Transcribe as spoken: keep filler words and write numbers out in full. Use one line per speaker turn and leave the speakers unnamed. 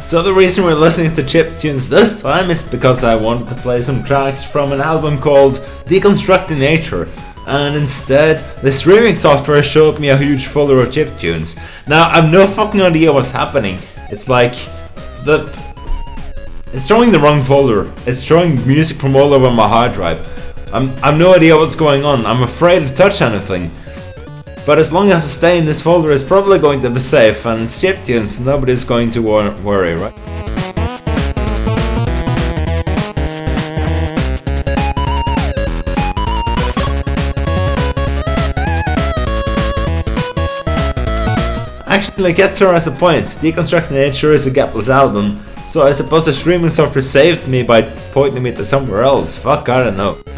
So the reason we're listening to chiptunes this time is because I wanted to play some tracks from an album called Deconstructing Nature, and instead the streaming software showed me a huge folder of chiptunes. Now I've no fucking idea what's happening. It's like the it's showing the wrong folder. It's showing music from all over my hard drive. I'm I've no idea what's going on. I'm afraid to touch anything. But as long as I stay in this folder, it's probably going to be safe, and it's chiptunes, nobody's going to wor- worry, right? Actually, Getzer has a point. Deconstructing Nature is a gapless album, so I suppose the streaming software saved me by pointing me to somewhere else. Fuck, I don't know.